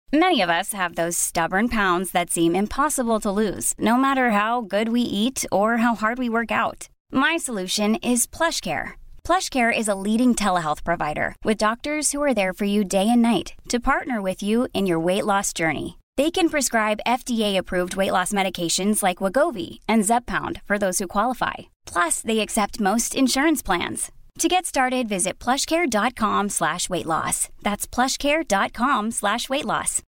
Many of us have those stubborn pounds that seem impossible to lose, no matter how good we eat or how hard we work out. My solution is PlushCare. PlushCare is a leading telehealth provider with doctors who are there for you day and night to partner with you in your weight loss journey. They can prescribe FDA-approved weight loss medications like Wegovy and Zepbound for those who qualify. Plus, they accept most insurance plans. To get started, visit plushcare.com/weightloss. That's plushcare.com/weightloss.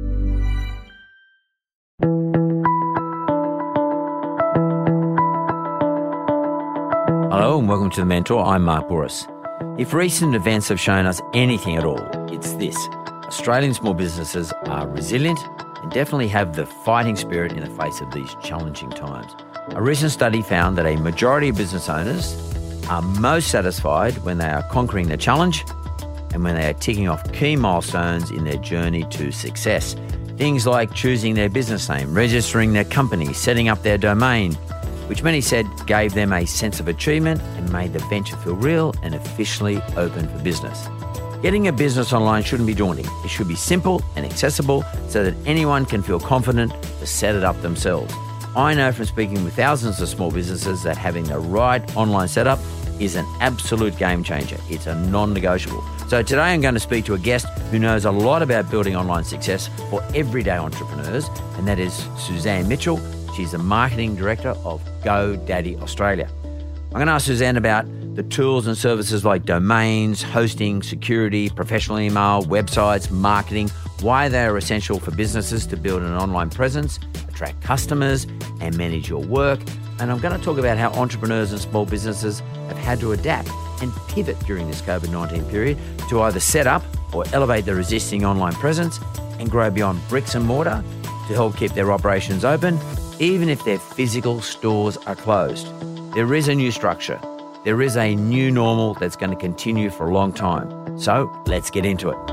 Hello and welcome to The Mentor. I'm Mark Bouris. If recent events have shown us anything at all, it's this. Australian small businesses are resilient and definitely have the fighting spirit in the face of these challenging times. A recent study found that a majority of business owners are most satisfied when they are conquering the challenge and when they are ticking off key milestones in their journey to success. Things like choosing their business name, registering their company, setting up their domain, which many said gave them a sense of achievement and made the venture feel real and officially open for business. Getting a business online shouldn't be daunting. It should be simple and accessible so that anyone can feel confident to set it up themselves. I know from speaking with thousands of small businesses that having the right online setup is an absolute game changer. It's a non-negotiable. So today I'm going to speak to a guest who knows a lot about building online success for everyday entrepreneurs, and that is Suzanne Mitchell. She's the Marketing Director of GoDaddy Australia. I'm going to ask Suzanne about the tools and services like domains, hosting, security, professional email, websites, marketing, why they are essential for businesses to build an online presence, attract customers, and manage your work. And I'm going to talk about how entrepreneurs and small businesses have had to adapt and pivot during this COVID-19 period to either set up or elevate their existing online presence and grow beyond bricks and mortar to help keep their operations open, even if their physical stores are closed. There is a new structure. There is a new normal that's going to continue for a long time. So let's get into it.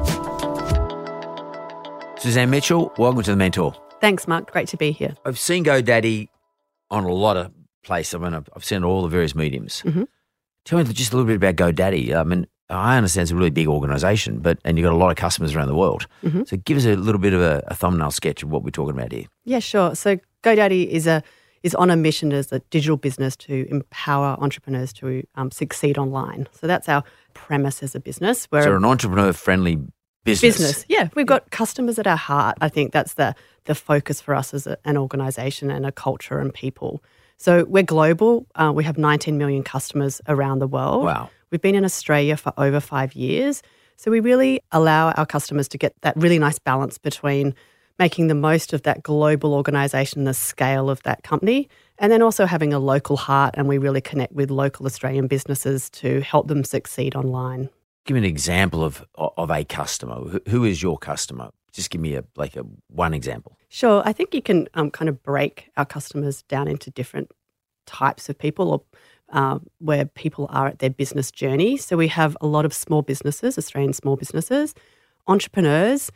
Suzanne Mitchell, welcome to The Mentor. Thanks, Mark. Great to be here. I've seen GoDaddy on a lot of places. I mean, I've seen all the various mediums. Mm-hmm. Tell me just a little bit about GoDaddy. I mean, I understand it's a really big organisation, and you've got a lot of customers around the world. Mm-hmm. So give us a little bit of a thumbnail sketch of what we're talking about here. Yeah, sure. So GoDaddy is on a mission as a digital business to empower entrepreneurs to succeed online. So that's our premise as a business. So an entrepreneur-friendly business. Yeah, we've got customers at our heart. I think that's the focus for us as an organisation and a culture and people. So we're global. We have 19 million customers around the world. Wow. We've been in Australia for over 5 years. So we really allow our customers to get that really nice balance between making the most of that global organisation, the scale of that company, and then also having a local heart, and we really connect with local Australian businesses to help them succeed online. Give me an example of a customer. Who is your customer? Just give me one example. Sure. I think you can kind of break our customers down into different types of people or where people are at their business journey. So we have a lot of small businesses, Australian small businesses, entrepreneurs,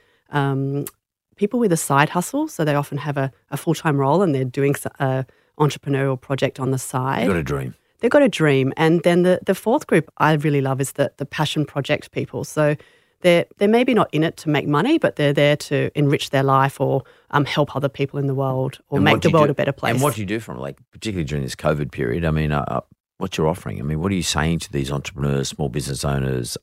people with a side hustle. So they often have a full-time role and they're doing an entrepreneurial project on the side. You've got a dream. They've got a dream. And then the fourth group I really love is the passion project people. So they're maybe not in it to make money, but they're there to enrich their life or help other people in the world or make the world a better place. And what do you do from particularly during this COVID period? I mean, what's your offering? I mean, what are you saying to these entrepreneurs, small business owners,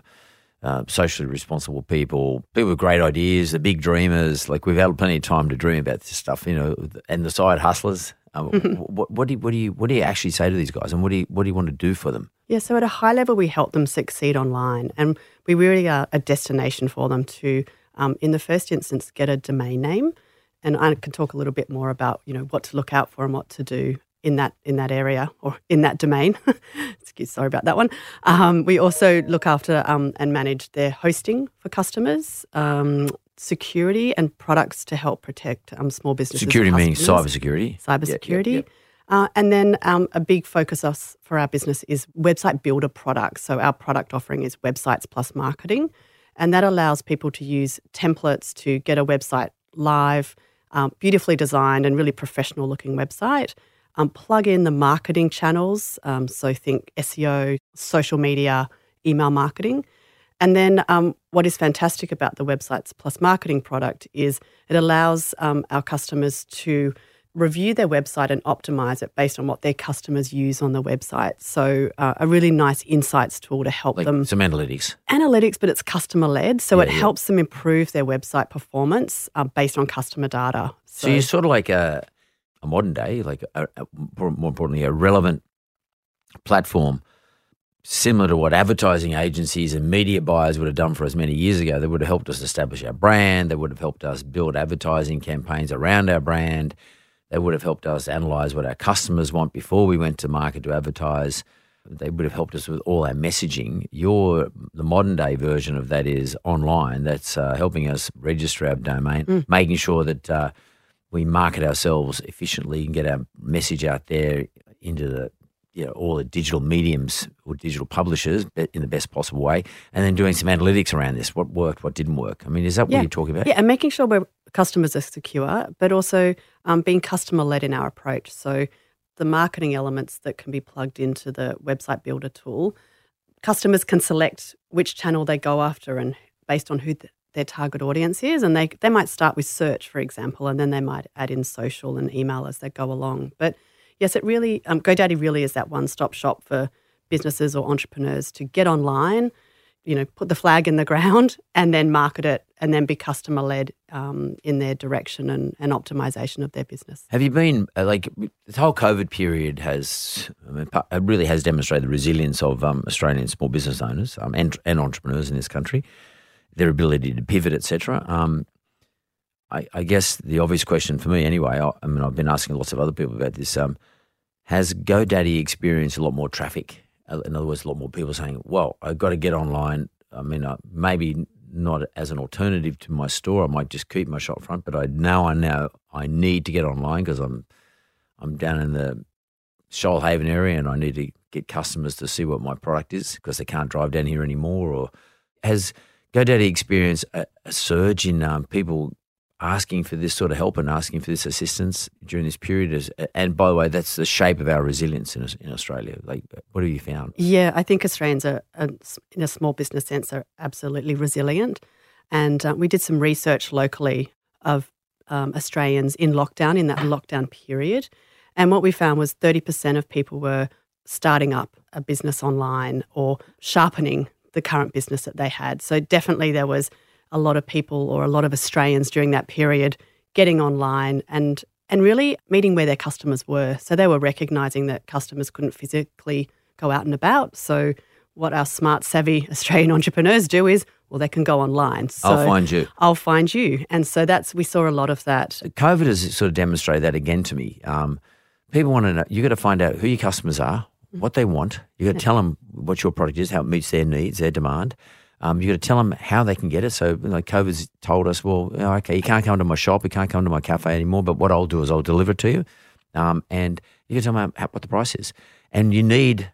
socially responsible people with great ideas, the big dreamers? Like, we've had plenty of time to dream about this stuff, and the side hustlers. What do you actually say to these guys, and what do you want to do for them? Yeah, so at a high level, we help them succeed online, and we really are a destination for them to, in the first instance, get a domain name. And I can talk a little bit more about what to look out for and what to do in that area or in that domain. Sorry about that one. We also look after and manage their hosting for customers, security and products to help protect small businesses. Security meaning cybersecurity? Cybersecurity. Yep. And then a big focus for our business is website builder products. So our product offering is Websites Plus Marketing, and that allows people to use templates to get a website live, beautifully designed and really professional looking website, plug in the marketing channels, so think SEO, social media, email marketing, And then what is fantastic about the Websites Plus Marketing product is it allows our customers to review their website and optimize it based on what their customers use on the website. So a really nice insights tool to help them. Some analytics. Analytics, but it's customer-led. So it helps them improve their website performance based on customer data. So you're sort of like a modern day, like more importantly, a relevant platform similar to what advertising agencies and media buyers would have done for us many years ago. They would have helped us establish our brand. They would have helped us build advertising campaigns around our brand. They would have helped us analyse what our customers want before we went to market to advertise. They would have helped us with all our messaging. The modern day version of that is online. That's helping us register our domain, making sure that we market ourselves efficiently and get our message out there into the all the digital mediums or digital publishers in the best possible way, and then doing some analytics around this, what worked, what didn't work. I mean, is that what you're talking about? Yeah, and making sure our customers are secure, but also being customer-led in our approach. So the marketing elements that can be plugged into the website builder tool, customers can select which channel they go after and based on who their target audience is, and they might start with search, for example, and then they might add in social and email as they go along. But yes, it really GoDaddy really is that one-stop shop for businesses or entrepreneurs to get online, put the flag in the ground and then market it and then be customer-led in their direction and optimization of their business. Have you been, this whole COVID period really has demonstrated the resilience of Australian small business owners and entrepreneurs in this country, their ability to pivot, etc. I guess the obvious question for me anyway, I've been asking lots of other people about this, has GoDaddy experienced a lot more traffic? In other words, a lot more people saying, well, I've got to get online. I mean, maybe not as an alternative to my store. I might just keep my shop front, but I know I need to get online because I'm down in the Shoalhaven area and I need to get customers to see what my product is because they can't drive down here anymore. Or has GoDaddy experienced a surge in people asking for this sort of help and asking for this assistance during this period? And by the way, that's the shape of our resilience in Australia. Like, what have you found? Yeah, I think Australians are in a small business sense, are absolutely resilient. And we did some research locally of Australians in lockdown, in that lockdown period. And what we found was 30% of people were starting up a business online or sharpening the current business that they had. So definitely there was a lot of people or a lot of Australians during that period getting online and really meeting where their customers were. So they were recognising that customers couldn't physically go out and about. So what our smart, savvy Australian entrepreneurs do is, well, they can go online. So I'll find you. And so we saw a lot of that. COVID has sort of demonstrated that again to me. People want to know, you got to find out who your customers are, what they want. You got to tell them what your product is, how it meets their needs, their demand. You got to tell them how they can get it. So, COVID's told us, well, okay, you can't come to my shop, you can't come to my cafe anymore, but what I'll do is I'll deliver it to you. And you can tell them what the price is. And you need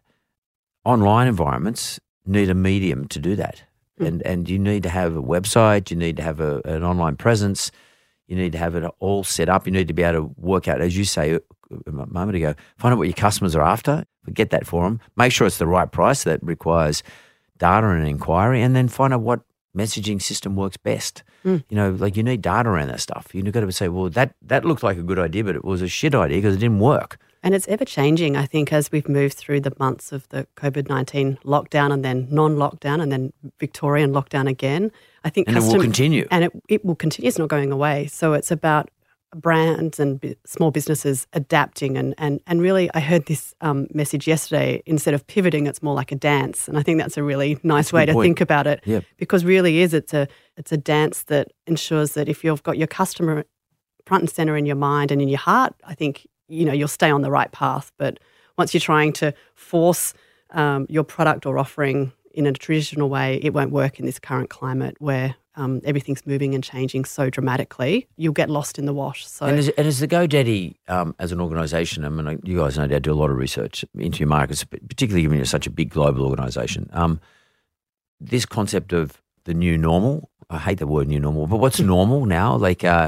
online environments, need a medium to do that. And you need to have a website, you need to have an online presence, you need to have it all set up, you need to be able to work out, as you say a moment ago, find out what your customers are after, get that for them, make sure it's the right price. That requires data and inquiry, and then find out what messaging system works best. You need data around that stuff. You've got to say, well, that looked like a good idea, but it was a shit idea because it didn't work. And it's ever changing, I think, as we've moved through the months of the COVID-19 lockdown and then non-lockdown and then Victorian lockdown again. I think it will continue. And it will continue. It's not going away. So it's about brands and small businesses adapting and really I heard this message yesterday, instead of pivoting, it's more like a dance. And I think that's a really nice way to think about it. Yep. Because really it's a dance that ensures that if you've got your customer front and center in your mind and in your heart, I think you'll stay on the right path. But once you're trying to force your product or offering in a traditional way, it won't work in this current climate where everything's moving and changing so dramatically. You'll get lost in the wash. So, and as the GoDaddy as an organisation, I mean, you guys no doubt do a lot of research into your markets, particularly when you're such a big global organisation. This concept of the new normal, I hate the word new normal, but what's normal now?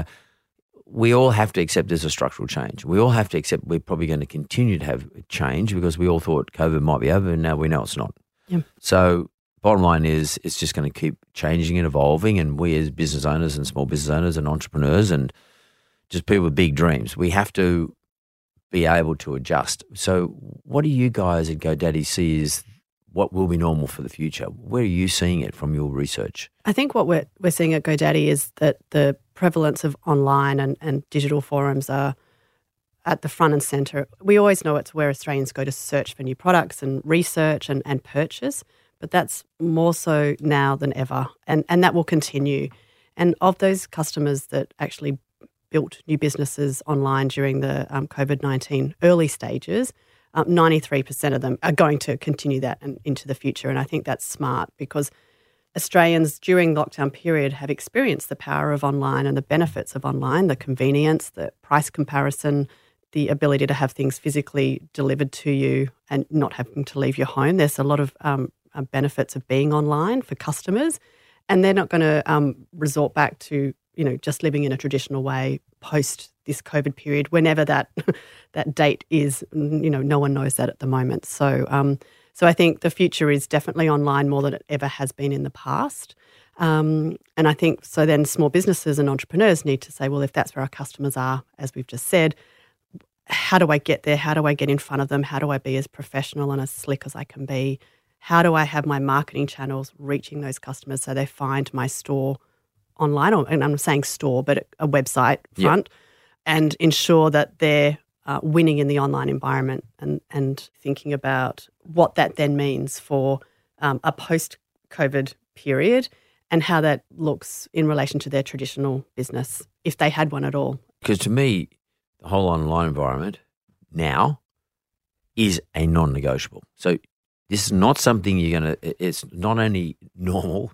We all have to accept there's a structural change. We all have to accept we're probably going to continue to have change because we all thought COVID might be over and now we know it's not. Yeah. So bottom line is it's just going to keep changing and evolving, and we as business owners and small business owners and entrepreneurs and just people with big dreams, we have to be able to adjust. So what do you guys at GoDaddy see is what will be normal for the future? Where are you seeing it from your research? I think what we're seeing at GoDaddy is that the prevalence of online and digital forums are at the front and centre. We always know it's where Australians go to search for new products and research and purchase, but that's more so now than ever, and that will continue. And of those customers that actually built new businesses online during the COVID-19 early stages, 93% of them are going to continue that into the future. And I think that's smart because Australians during lockdown period have experienced the power of online and the benefits of online, the convenience, the price comparison, the ability to have things physically delivered to you and not having to leave your home. There's a lot of benefits of being online for customers, and they're not going to resort back to just living in a traditional way post this COVID period, whenever that date is. No one knows that at the moment. So I think the future is definitely online more than it ever has been in the past. And I think so then small businesses and entrepreneurs need to say, well, if that's where our customers are, as we've just said, how do I get there? How do I get in front of them? How do I be as professional and as slick as I can be? How do I have my marketing channels reaching those customers so they find my store online, and I'm saying store, but a website front, and ensure that they're winning in the online environment, and thinking about what that then means for a post-COVID period and how that looks in relation to their traditional business, if they had one at all. Because to me, the whole online environment now is a non-negotiable. So this is not something it's not only normal,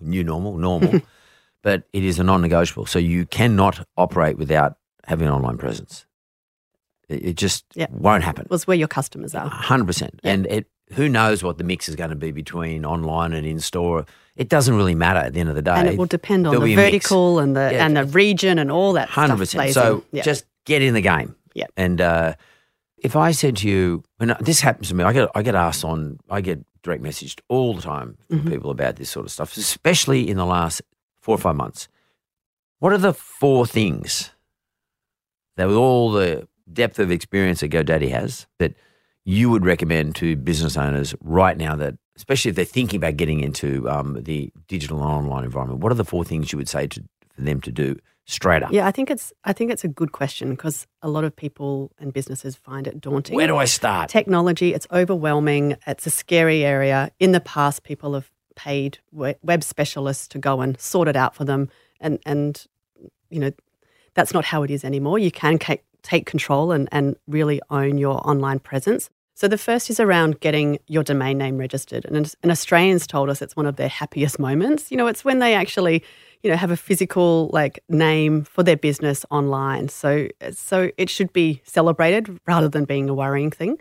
but it is a non-negotiable. So you cannot operate without having an online presence. It just won't happen. Well, it's where your customers are. 100%. Yeah. And who knows what the mix is going to be between online and in-store. It doesn't really matter at the end of the day. And it will depend on the vertical and the region and all that 100%. Stuff. 100%. So just get in the game. Yeah. And if I said to you, and this happens to me, I get direct messaged all the time from people about this sort of stuff, especially in the last 4 or 5 months. What are the 4 things that, with all the depth of experience that GoDaddy has, that you would recommend to business owners right now, that especially if they're thinking about getting into the digital and online environment? What are the 4 things you would say for them to do straight up? Yeah, I think it's a good question because a lot of people and businesses find it daunting. Where do I start? Technology, it's overwhelming. It's a scary area. In the past, people have paid web specialists to go and sort it out for them, and that's not how it is anymore. You can take control and really own your online presence. So the first is around getting your domain name registered, and Australians told us it's one of their happiest moments. It's when they actually have a physical name for their business online. So it should be celebrated rather than being a worrying thing.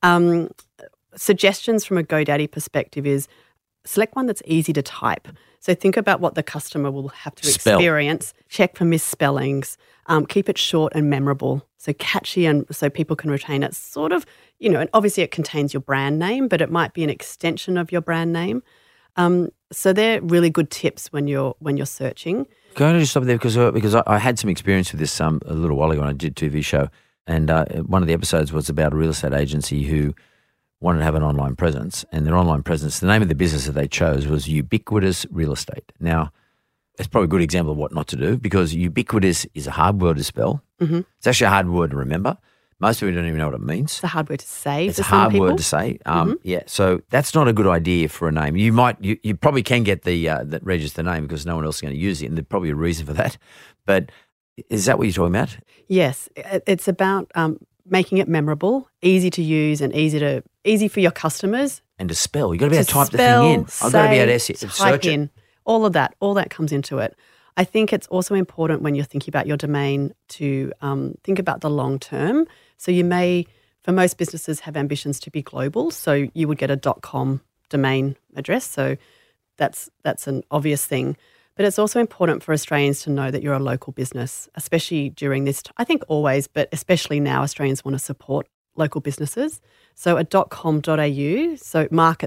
Suggestions from a GoDaddy perspective is select one that's easy to type. So think about what the customer will have to experience. Check for misspellings. Keep it short and memorable. So catchy, and so people can retain it. Sort of, and obviously it contains your brand name, but it might be an extension of your brand name. So they're really good tips when you're searching. Can I just stop there because I had some experience with this a little while ago when I did a TV show, and one of the episodes was about a real estate agency who wanted to have an online presence, and their online presence, the name of the business that they chose was Ubiquitous Real Estate. Now, it's probably a good example of what not to do, because ubiquitous is a hard word to spell. Mm-hmm. It's actually a hard word to remember. Most people don't even know what it means. It's a hard word to say. It's a hard word to say. Yeah, so that's not a good idea for a name. You probably can get that register name because no one else is going to use it, and there's probably a reason for that. But is that what you're talking about? Yes, it's about making it memorable, easy to use, and easy for your customers. And to spell. You've got to be able to type the thing in. I've got to be able to search it. All of that comes into it. I think it's also important when you're thinking about your domain to think about the long term. So you may, for most businesses, have ambitions to be global. So you would get a .com domain address. So that's an obvious thing. But it's also important for Australians to know that you're a local business, especially during this. I think always, but especially now, Australians want to support local businesses. So a .com.au, so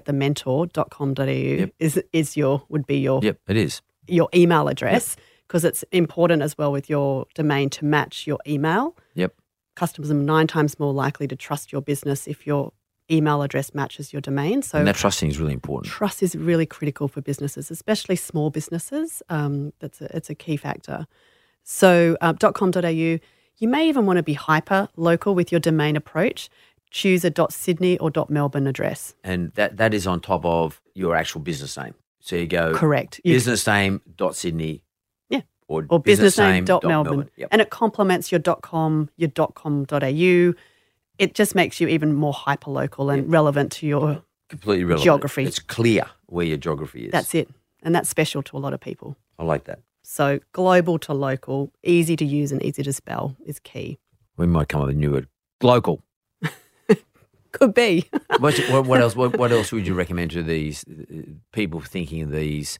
marketthementor.com.au would be your Yep, it is. Your email address, because it's important as well with your domain to match your email. Yep. Customers are 9 times more likely to trust your business if your email address matches your domain. So And that trusting is really important. trust is really critical for businesses, especially small businesses. It's a key factor. So .com.au, you may even want to be hyper local with your domain approach. Choose a .Sydney or .Melbourne address. And that is on top of your actual business name. So you go Correct. business name .Sydney or business name .Melbourne. Yep. And it complements your .com, your .com.au. It just makes you even more hyper-local and relevant to your Completely relevant. geography. It's clear where your geography is. That's it. And that's special to a lot of people. I like that. So global to local, easy to use and easy to spell is key. We might come up with a new word. Local. Could be. What else? What else would you recommend to these people thinking of these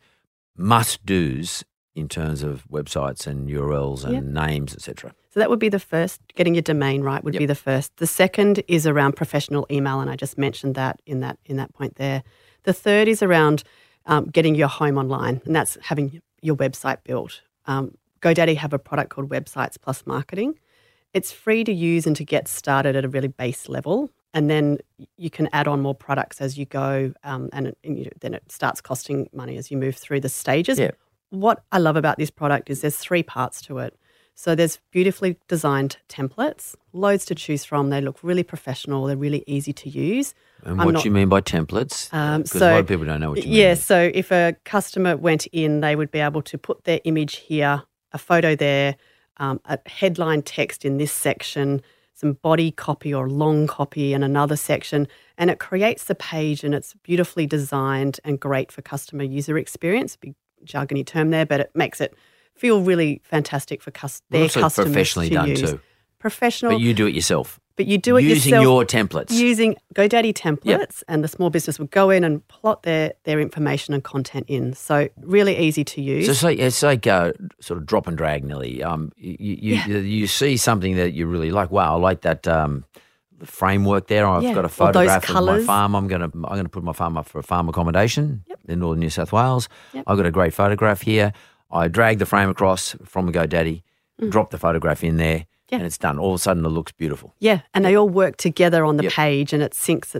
must-dos in terms of websites and URLs and names, etc.? So that would be the first. Getting your domain right would be the first. The second is around professional email, and I just mentioned that in that point there. The third is around getting your home online, and that's having your website built. GoDaddy have a product called Websites Plus Marketing. It's free to use and to get started at a really base level. And then you can add on more products as you go, and then it starts costing money as you move through the stages. Yeah. What I love about this product is there's 3 parts to it. So there's beautifully designed templates, loads to choose from. They look really professional. They're really easy to use. And what do you mean by templates? Because a lot of people don't know what you mean. Yeah, so if a customer went in, they would be able to put their image here, a photo there, a headline text in this section, some body copy or long copy in another section, and it creates the page, and it's beautifully designed and great for customer user experience. Big jargony term there, but it makes it feel really fantastic for their customers professionally to done use. too. Professional. But you do it yourself. But you do it using yourself. your templates. Using GoDaddy templates, and the small business would go in and plot their information and content in. So really easy to use. So it's like sort of drop and drag, nearly. You see something that you really like. Wow, I like that framework there. I've got a photograph of my farm. I'm going to put my farm up for a farm accommodation in northern New South Wales. Yep. I've got a great photograph here. I drag the frame across from GoDaddy, drop the photograph in there. Yeah. And it's done. All of a sudden, it looks beautiful. Yeah, and they all work together on the page, and it syncs.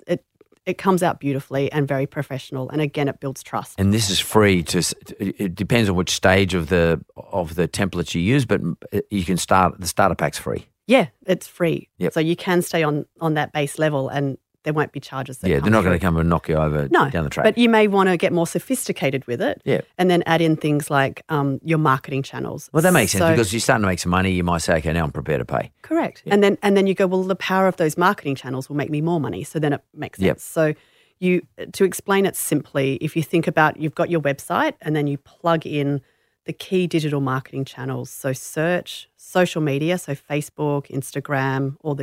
It comes out beautifully and very professional, and again, it builds trust. And this is free it depends on which stage of the templates you use, but you can start. The starter pack's free. Yeah, it's free. Yep. So you can stay on that base level, and there won't be charges. They're not going to come and knock you over down the track. But you may want to get more sophisticated with it, and then add in things like your marketing channels. Well, that makes sense because you're starting to make some money. You might say, okay, now I'm prepared to pay. Correct. Yeah. And then you go, well, the power of those marketing channels will make me more money. So then it makes sense. So to explain it simply, if you think about, you've got your website, and then you plug in the key digital marketing channels. So search, social media, so Facebook, Instagram, all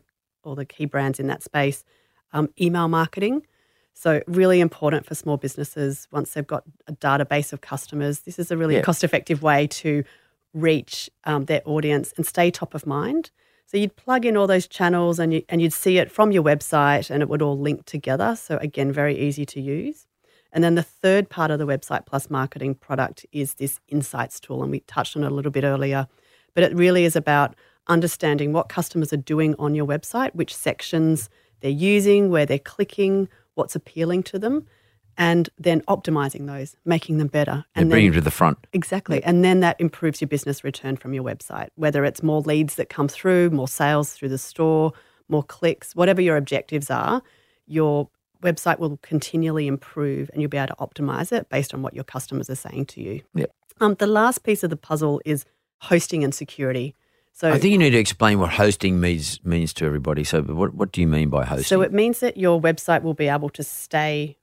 the key brands in that space. Email marketing. So really important for small businesses once they've got a database of customers. This is a really cost-effective way to reach their audience and stay top of mind. So you'd plug in all those channels, and you'd see it from your website, and it would all link together. So again, very easy to use. And then the third part of the Website Plus marketing product is this insights tool, and we touched on it a little bit earlier. But it really is about understanding what customers are doing on your website, which sections they're using, where they're clicking, what's appealing to them, and then optimizing those, making them better. And bringing them to the front. Exactly. And then that improves your business return from your website, whether it's more leads that come through, more sales through the store, more clicks, whatever your objectives are, your website will continually improve, and you'll be able to optimize it based on what your customers are saying to you. Yep. The last piece of the puzzle is hosting and security. So I think you need to explain what hosting means to everybody. So what do you mean by hosting? So it means that your website will be able to stay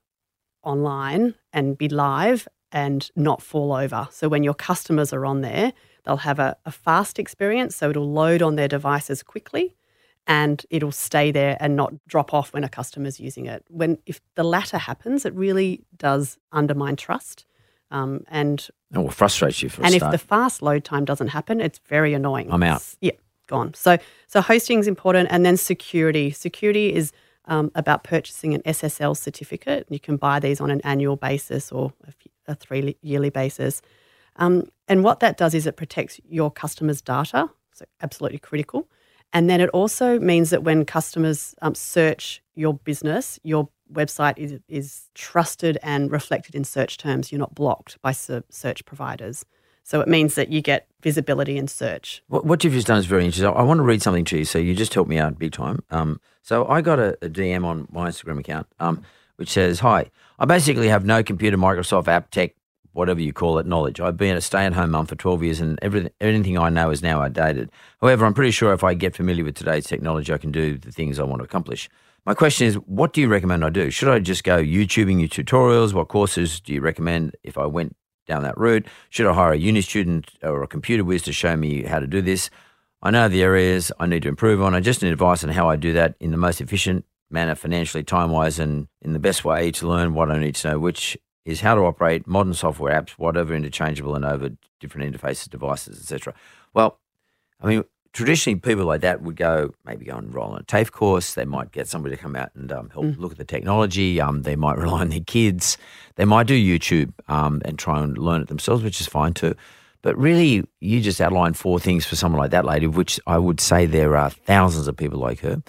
online and be live and not fall over. So when your customers are on there, they'll have a fast experience, so it'll load on their devices quickly, and it'll stay there and not drop off when a customer's using it. If the latter happens, it really does undermine trust. And frustrates you for a start. And if the fast load time doesn't happen, it's very annoying. I'm out. Yeah. gone. So hosting is important, and then security. Security is about purchasing an SSL certificate. You can buy these on an annual basis or a 3-yearly basis. And what that does is it protects your customers' data, so absolutely critical. And then it also means that when customers search your business, your website is trusted and reflected in search terms. You're not blocked by search providers. So it means that you get visibility in search. What you've just done is very interesting. I want to read something to you, so you just helped me out big time. So I got a DM on my Instagram account which says, "Hi, I basically have no computer, Microsoft, app, tech, whatever you call it, knowledge. I've been a stay-at-home mum for 12 years and anything I know is now outdated. However, I'm pretty sure if I get familiar with today's technology, I can do the things I want to accomplish. My question is, what do you recommend I do? Should I just go YouTubing your tutorials? What courses do you recommend if I went down that route? Should I hire a uni student or a computer whiz to show me how to do this? I know the areas I need to improve on. I just need advice on how I do that in the most efficient manner, financially, time-wise, and in the best way to learn what I need to know, which is how to operate modern software apps, whatever, interchangeable and over different interfaces, devices, etc." Well, I mean, traditionally people like that would maybe go and enroll in a TAFE course. They might get somebody to come out and help look at the technology. They might rely on their kids. They might do YouTube and try and learn it themselves, which is fine too. But really, you just outlined 4 things for someone like that lady, which I would say there are thousands of people like her.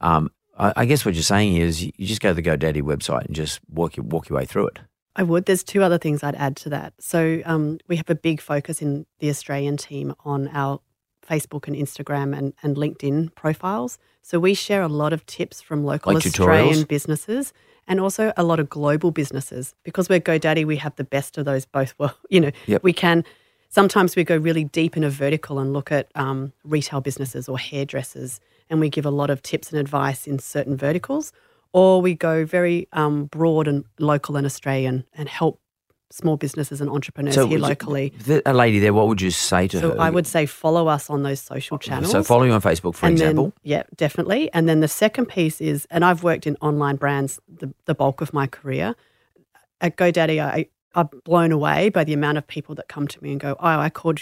I guess what you're saying is you just go to the GoDaddy website and just walk your way through it. I would. There's 2 other things I'd add to that. So we have a big focus in the Australian team on our Facebook and Instagram and LinkedIn profiles. So we share a lot of tips from local like Australian tutorials? Businesses and also a lot of global businesses. Because we're GoDaddy, we have the best of those both. Well, we can sometimes we go really deep in a vertical and look at retail businesses or hairdressers, and we give a lot of tips and advice in certain verticals. Or we go very broad and local and Australian and help small businesses and entrepreneurs here locally. A lady there, what would you say to her? So I would say follow us on those social channels. So follow you on Facebook, for example. Yeah, definitely. And then the second piece is, and I've worked in online brands the bulk of my career. At GoDaddy, I'm blown away by the amount of people that come to me and go, "Oh,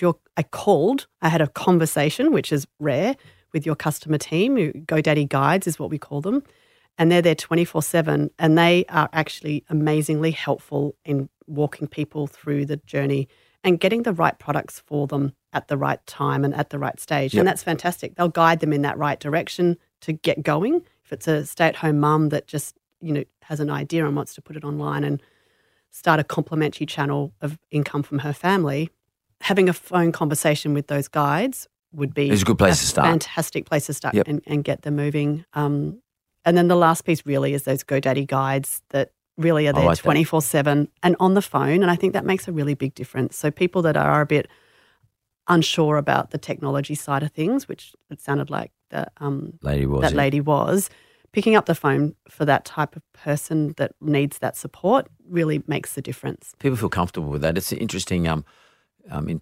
I had a conversation," which is rare, with your customer team. GoDaddy Guides is what we call them. And they're there 24/7, and they are actually amazingly helpful in walking people through the journey and getting the right products for them at the right time and at the right stage. Yep. And that's fantastic. They'll guide them in that right direction to get going. If it's a stay-at-home mum that just, has an idea and wants to put it online and start a complementary channel of income from her family, having a phone conversation with those guides would be it's a good place to start. Fantastic place to start. Yep. and get them moving. And then the last piece really is those GoDaddy Guides that really are there 24/7 and on the phone. And I think that makes a really big difference. So people that are a bit unsure about the technology side of things, which it sounded like that lady was, picking up the phone for that type of person that needs that support really makes the difference. People feel comfortable with that. It's interesting. In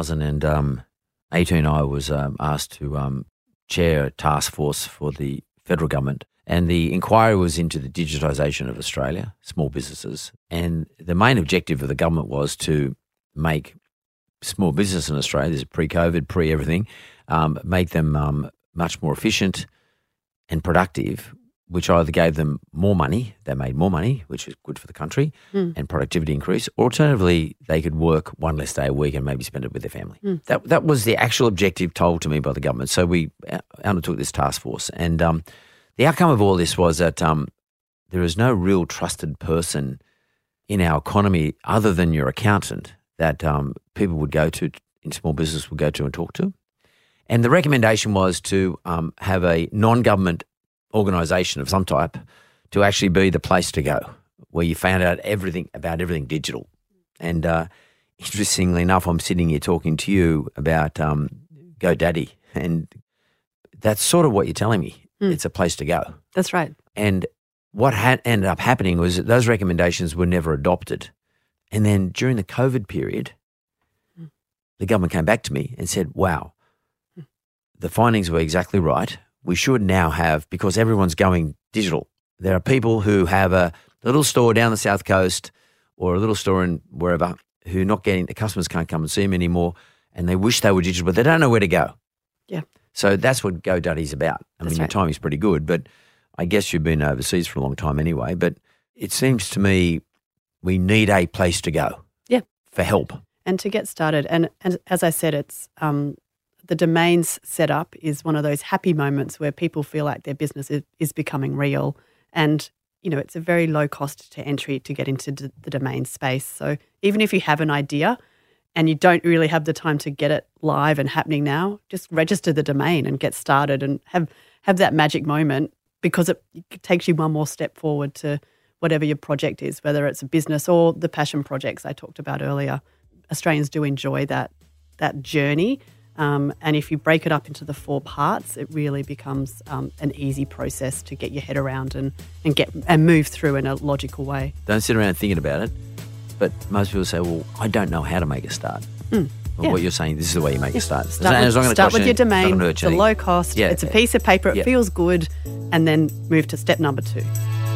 2018, I was asked to chair a task force for the federal government. And the inquiry was into the digitisation of Australia, small businesses. And the main objective of the government was to make small business in Australia, this is pre-COVID, pre-everything, make them much more efficient and productive, which either gave them more money, they made more money, which is good for the country, and productivity increase. Or alternatively, they could work 1 less day a week and maybe spend it with their family. That was the actual objective told to me by the government. So we undertook this task force. And the outcome of all this was that there is no real trusted person in our economy other than your accountant that people would go to, in small business would go to and talk to. And the recommendation was to have a non-government organisation of some type to actually be the place to go, where you found out everything about everything digital. And interestingly enough, I'm sitting here talking to you about GoDaddy, and that's sort of what you're telling me. It's a place to go. That's right. And what ended up happening was that those recommendations were never adopted. And then during the COVID period, the government came back to me and said, wow, the findings were exactly right. We should now have, because everyone's going digital, there are people who have a little store down the South Coast or a little store in wherever who are not getting, the customers can't come and see them anymore, and they wish they were digital, but they don't know where to go. Yeah. So that's what GoDaddy's about. I mean, your timing's pretty good, but I guess you've been overseas for a long time anyway. But it seems to me we need a place to go for help. And to get started. And as I said, it's the domains setup is one of those happy moments where people feel like their business is becoming real. And, it's a very low cost to entry to get into the domain space. So even if you have an idea and you don't really have the time to get it live and happening now, just register the domain and get started and have that magic moment, because it takes you one more step forward to whatever your project is, whether it's a business or the passion projects I talked about earlier. Australians do enjoy that journey. And if you break it up into the 4 parts, it really becomes an easy process to get your head around and move through in a logical way. Don't sit around thinking about it. But most people say, well, I don't know how to make a start. Well, what you're saying, this is the way you make a start. Start with your domain. It's a low cost. Yeah. It's a piece of paper. It feels good. And then move to step number 2.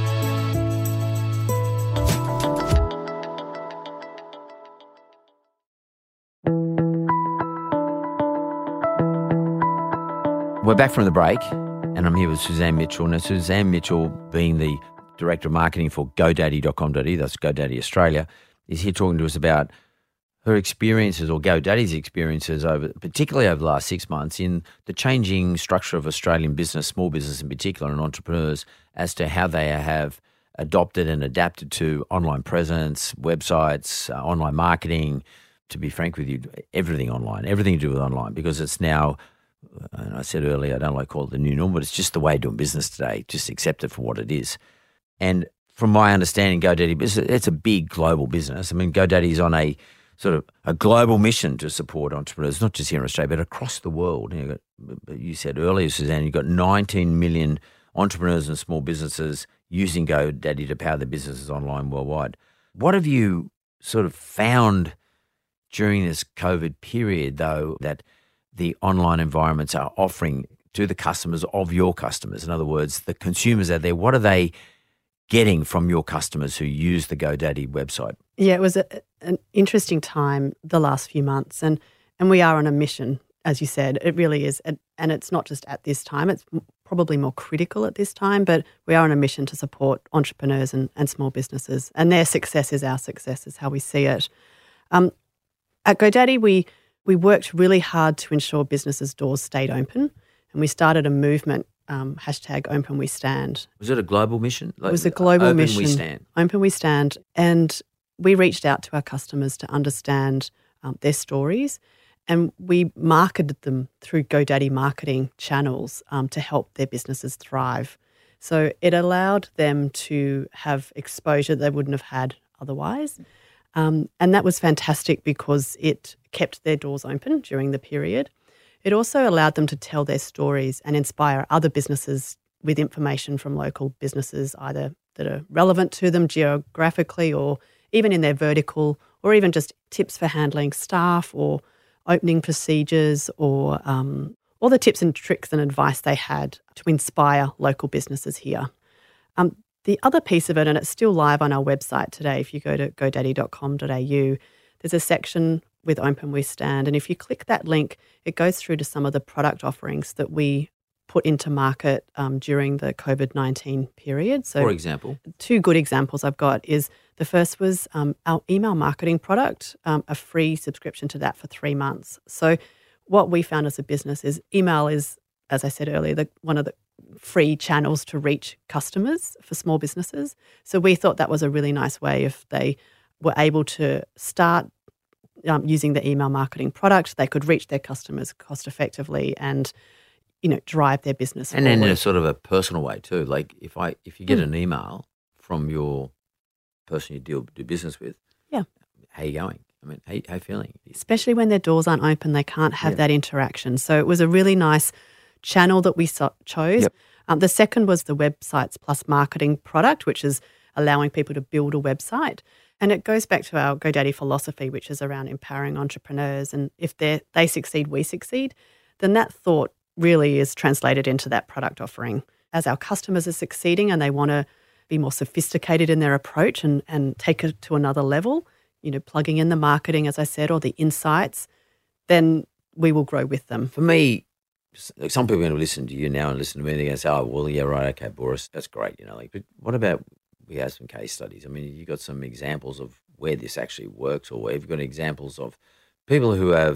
We're back from the break, and I'm here with Suzanne Mitchell. Now, Suzanne Mitchell, being the Director of Marketing for GoDaddy.com.au, that's GoDaddy Australia, is here talking to us about her experiences, or GoDaddy's experiences, particularly over the last 6 months, in the changing structure of Australian business, small business in particular, and entrepreneurs, as to how they have adopted and adapted to online presence, websites, online marketing. To be frank with you, everything online, everything to do with online, because it's now, and I said earlier, I don't like to call it the new norm, but it's just the way of doing business today. Just accept it for what it is. And from my understanding, GoDaddy, it's a big global business. I mean, GoDaddy is on a sort of a global mission to support entrepreneurs, not just here in Australia, but across the world. You said earlier, Suzanne, you've got 19 million entrepreneurs and small businesses using GoDaddy to power their businesses online worldwide. What have you sort of found during this COVID period, though, that the online environments are offering to the customers of your customers? In other words, the consumers out there, what are they getting from your customers who use the GoDaddy website? Yeah, it was an interesting time the last few months, and we are on a mission, as you said. It really is, and it's not just at this time. It's probably more critical at this time, but we are on a mission to support entrepreneurs and small businesses, and their success is our success, is how we see it. At GoDaddy, we worked really hard to ensure businesses' doors stayed open, and we started a movement, #OpenWeStand. Was it a global mission? It was a global mission. Open We Stand. Open We Stand. And we reached out to our customers to understand their stories, and we marketed them through GoDaddy marketing channels to help their businesses thrive. So it allowed them to have exposure they wouldn't have had otherwise. And that was fantastic because it kept their doors open during the period. It also allowed them to tell their stories and inspire other businesses with information from local businesses, either that are relevant to them geographically or even in their vertical, or even just tips for handling staff or opening procedures, or all the tips and tricks and advice they had to inspire local businesses here. The other piece of it, and it's still live on our website today, if you go to godaddy.com.au, there's a section with Open We Stand. And if you click that link, it goes through to some of the product offerings that we put into market during the COVID-19 period. So, for example? 2 good examples I've got is the first was our email marketing product, a free subscription to that for 3 months. So what we found as a business is email is, as I said earlier, one of the free channels to reach customers for small businesses. So we thought that was a really nice way if they were able to start using the email marketing product, they could reach their customers cost effectively and, drive their business forward. And in a sort of a personal way too. Like if you get an email from your person you do business with, how you going? I mean, how you feeling? Especially when their doors aren't open, they can't have that interaction. So it was a really nice channel that we chose. Yep. The second was the Websites Plus marketing product, which is allowing people to build a website. And it goes back to our GoDaddy philosophy, which is around empowering entrepreneurs. And if they succeed, we succeed, then that thought really is translated into that product offering. As our customers are succeeding and they want to be more sophisticated in their approach and take it to another level, plugging in the marketing, as I said, or the insights, then we will grow with them. For me, some people are going to listen to you now and listen to me and they're going to say, oh, well, yeah, right, okay, Boris, that's great, but what about, we have some case studies. I mean, you got some examples of where this actually works, or have you got examples of people who are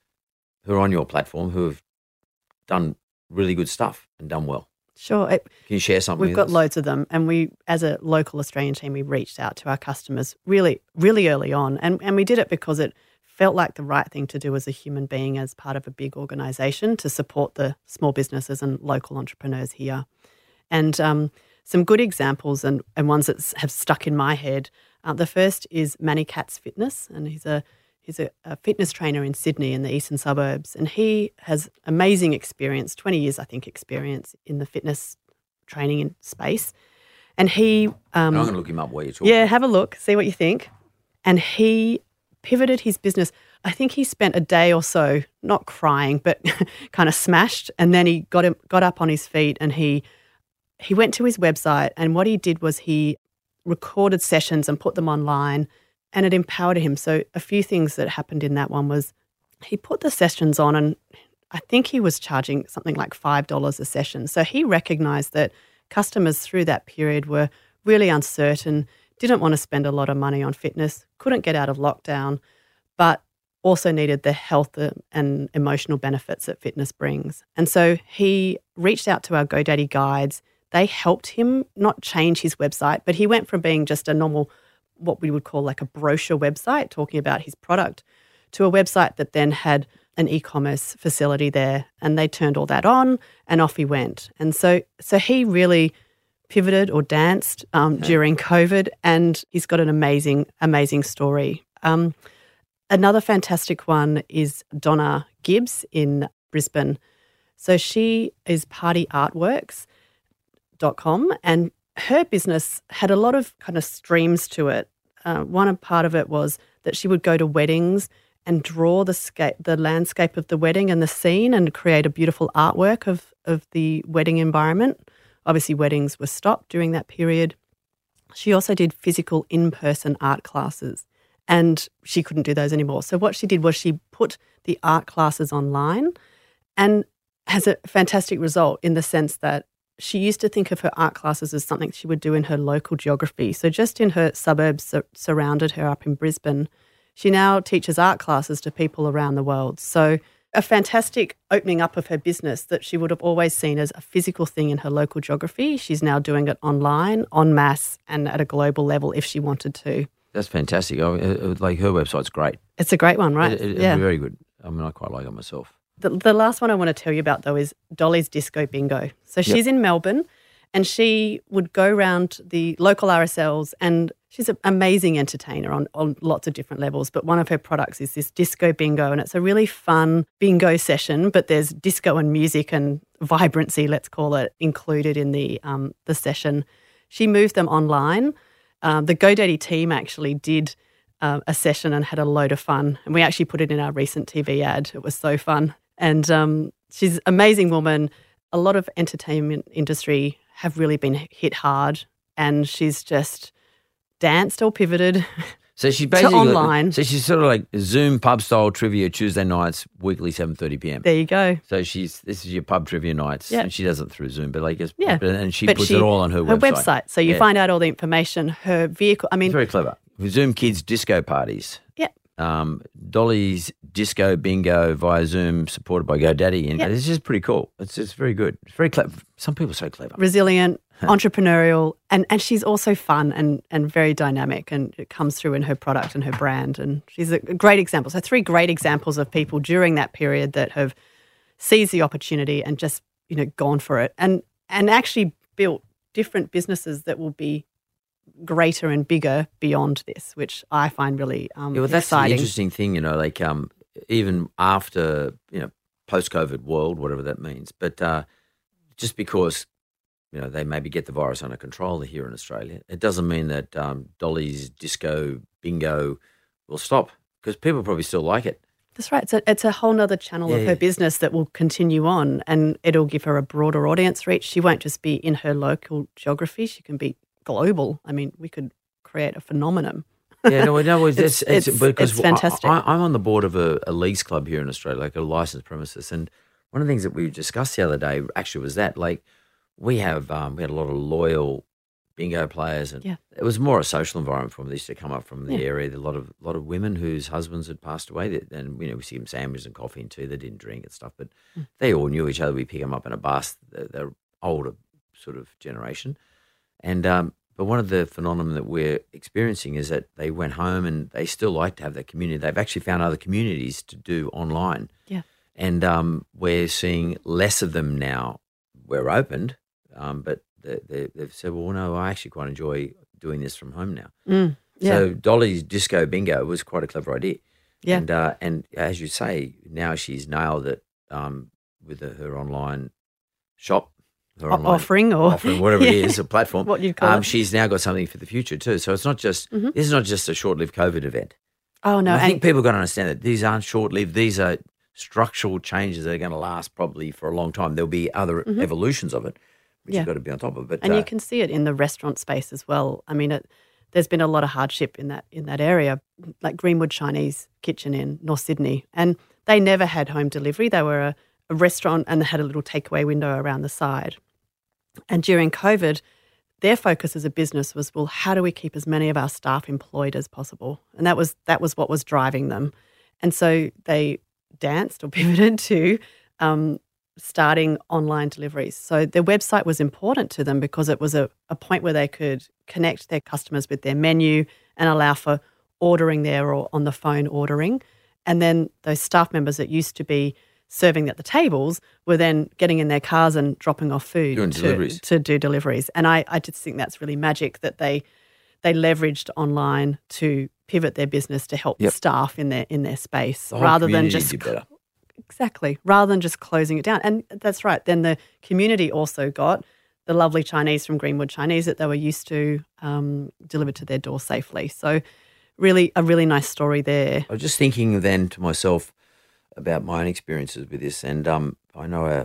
on your platform who have done really good stuff and done well? Sure. Can you share something? We've got loads of them, and we, as a local Australian team, we reached out to our customers really, really early on, and we did it because it felt like the right thing to do as a human being, as part of a big organisation, to support the small businesses and local entrepreneurs here. And some good examples and ones that have stuck in my head. The first is Manny Katz Fitness, and he's a fitness trainer in Sydney in the eastern suburbs, and he has amazing experience, 20 years, I think, experience in the fitness training in space. And he... I'm going to look him up while you're talking. Yeah, have a look, see what you think. And he pivoted his business. I think he spent a day or so not crying, but kind of smashed, and then he got up on his feet, and he went to his website, and what he did was he recorded sessions and put them online, and it empowered him. So a few things that happened in that one was he put the sessions on, and I think he was charging something like $5 a session. So he recognised that customers through that period were really uncertain, didn't want to spend a lot of money on fitness, couldn't get out of lockdown, but also needed the health and emotional benefits that fitness brings. And so he reached out to our GoDaddy guides. They helped him not change his website, but he went from being just a normal, what we would call like a brochure website talking about his product, to a website that then had an e-commerce facility there, and they turned all that on and off he went. And so he really pivoted or danced during COVID, and he's got an amazing, amazing story. Another fantastic one is Donna Gibbs in Brisbane. So she is partyartworks.com, and her business had a lot of kind of streams to it. One part of it was that she would go to weddings and draw the landscape of the wedding and the scene and create a beautiful artwork of the wedding environment. Obviously, weddings were stopped during that period. She also did physical in-person art classes, and she couldn't do those anymore. So what she did was she put the art classes online, and has a fantastic result in the sense that she used to think of her art classes as something she would do in her local geography. So just in her suburbs that surrounded her up in Brisbane, she now teaches art classes to people around the world. So a fantastic opening up of her business that she would have always seen as a physical thing in her local geography. She's now doing it online, en masse, and at a global level if she wanted to. That's fantastic. Like, her website's great. It's a great one, right? Yeah. Very good. I mean, I quite like it myself. The last one I want to tell you about, though, is Dolly's Disco Bingo. So she's in Melbourne, and she would go around the local RSLs, and she's an amazing entertainer on lots of different levels. But one of her products is this Disco Bingo, and it's a really fun bingo session, but there's disco and music and vibrancy, let's call it, included in the session. She moved them online. The GoDaddy team actually did a session and had a load of fun, and we actually put it in our recent TV ad. It was so fun. And she's an amazing woman. A lot of entertainment industry have really been hit hard, and she's just danced or pivoted so she's basically to online. So she's sort of like Zoom pub-style trivia Tuesday nights, weekly 7:30 p.m. There you go. So this is your pub trivia nights. Yeah. And she does it through Zoom, but and she but puts it all on her website. So you find out all the information, her vehicle. I mean, it's very clever. Zoom Kids Disco Parties. Yeah. Dolly's Disco Bingo via Zoom, supported by GoDaddy. And it's just pretty cool. It's just very good. It's very clever. Some people are so clever. Resilient, entrepreneurial, and she's also fun and very dynamic, and it comes through in her product and her brand. And she's a great example. So 3 great examples of people during that period that have seized the opportunity and just, gone for it and actually built different businesses that will be greater and bigger beyond this, which I find really that's exciting. The interesting thing, even after, post-COVID world, whatever that means. But just because, they maybe get the virus under control here in Australia, it doesn't mean that Dolly's Disco Bingo will stop, because people probably still like it. That's right. It's a whole nother channel of her business that will continue on, and it'll give her a broader audience reach. She won't just be in her local geography. She can be global. I mean, we could create a phenomenon. It's fantastic. I'm on the board of a leagues club here in Australia, like a licensed premises, and one of the things that we discussed the other day actually was that, like, we had a lot of loyal bingo players, and it was more a social environment for them. They used to come up from the area. A lot of women whose husbands had passed away, and we see them sandwiches and coffee and tea. They didn't drink and stuff, but they all knew each other. We pick them up in a bus. They're older sort of generation, and but one of the phenomena that we're experiencing is that they went home and they still like to have that community. They've actually found other communities to do online. Yeah. And we're seeing less of them now. We're opened, but they've said, well, no, I actually quite enjoy doing this from home now. So Dolly's Disco Bingo was quite a clever idea. Yeah. And as you say, now she's nailed it with her online shop. Offering, whatever it is, a platform. What you'd call it. She's now got something for the future too. So it's not just this is not just a short-lived COVID event. Oh no, and I think people got to understand that these aren't short-lived. These are structural changes that are going to last probably for a long time. There'll be other evolutions of it, which you've got to be on top of. But and you can see it in the restaurant space as well. I mean, there's been a lot of hardship in that area, like Greenwood Chinese Kitchen in North Sydney, and they never had home delivery. They were a restaurant and had a little takeaway window around the side. And during COVID, their focus as a business was, well, how do we keep as many of our staff employed as possible? And that was what was driving them. And so they danced or pivoted to starting online deliveries. So their website was important to them because it was a point where they could connect their customers with their menu and allow for ordering there or on the phone ordering. And then those staff members that used to be serving at the tables were then getting in their cars and dropping off food to do deliveries. And I just think that's really magic that they leveraged online to pivot their business to help staff in their space rather than just closing it down. And that's right. Then the community also got the lovely Chinese from Greenwood Chinese that they were used to delivered to their door safely. So really a really nice story there. I was just thinking then to myself about my own experiences with this, and I know a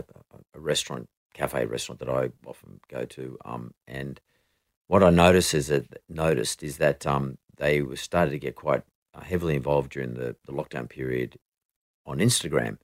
cafe restaurant that I often go to, and what I noticed is that they were started to get quite heavily involved during the lockdown period on Instagram,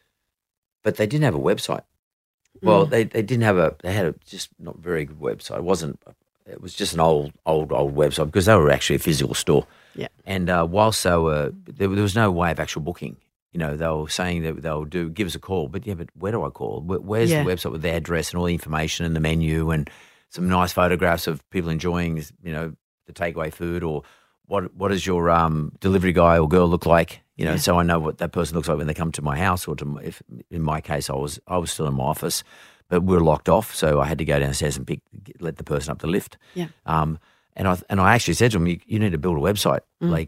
but they didn't have a website. Well, they didn't have they had a just not very good website. It was just an old website because they were actually a physical store. Yeah, and whilst there was no way of actual booking. You know, they were saying that they'll give us a call, but where do I call? Where's the website with the address and all the information and the menu and some nice photographs of people enjoying, the takeaway food, or what does your delivery guy or girl look like? So I know what that person looks like when they come to my house, or if in my case I was still in my office, but we were locked off, so I had to go downstairs and let the person up the lift. Yeah. And I actually said to him, you need to build a website,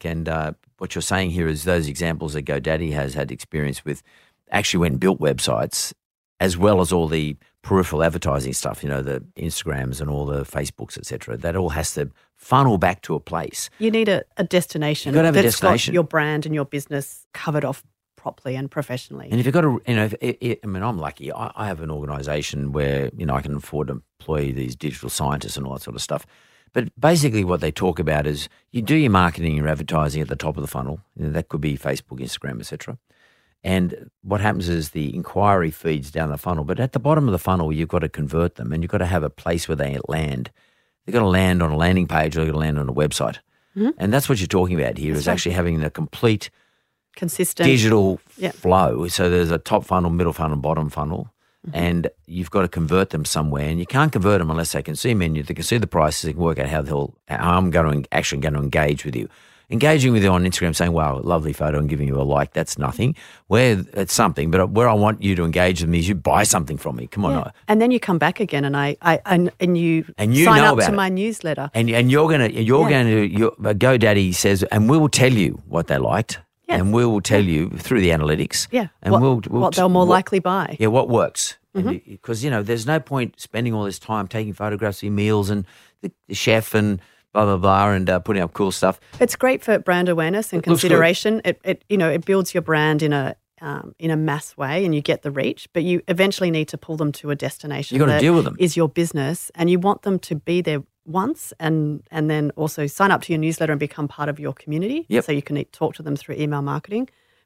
what you're saying here is those examples that GoDaddy has had experience with actually went and built websites, as well as all the peripheral advertising stuff, the Instagrams and all the Facebooks, et cetera. That all has to funnel back to a place. You need a destination. You've got to have a destination. Got your brand and your business covered off properly and professionally. And if you've got I'm lucky. I have an organisation where, I can afford to employ these digital scientists and all that sort of stuff. But basically what they talk about is you do your marketing and your advertising at the top of the funnel. That could be Facebook, Instagram, etc. And what happens is the inquiry feeds down the funnel. But at the bottom of the funnel, you've got to convert them, and you've got to have a place where they land. They've got to land on a landing page, or they've got to land on a website. Mm-hmm. And that's what you're talking about here. That's is actually having a complete consistent digital flow. So there's a top funnel, middle funnel, bottom funnel. Mm-hmm. And you've got to convert them somewhere, and you can't convert them unless they can see menu, they can see the prices, they can work out how I'm going to engage with you. Engaging with you on Instagram, saying, "Wow, lovely photo," and giving you a like, that's nothing. It's something, but where I want you to engage with me is you buy something from me. Come on, and then you come back again, and you sign up to my newsletter, and you're going to GoDaddy says, and we will tell you what they liked. Yeah. And we will tell you through the analytics. Yeah. And what they'll more likely buy. Yeah, what works. Because, there's no point spending all this time taking photographs of your meals and the chef and blah, blah, blah, and putting up cool stuff. It's great for brand awareness and consideration. It builds your brand in a mass way, and you get the reach, but you eventually need to pull them to a destination. You've got to deal with them. Is your business, and you want them to be there once and then also sign up to your newsletter and become part of your community. Yep. So you can talk to them through email marketing.